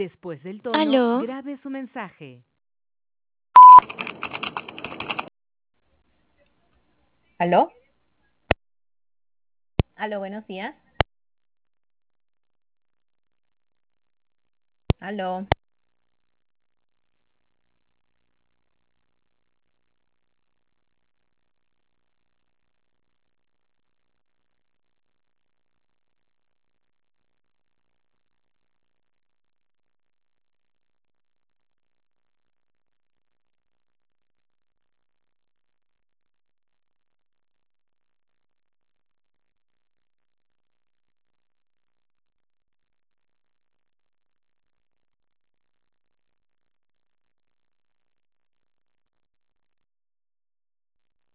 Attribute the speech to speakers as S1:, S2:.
S1: Después del tono,
S2: Aló,
S1: grabe su mensaje.
S3: ¿Aló? Aló, buenos días. Aló.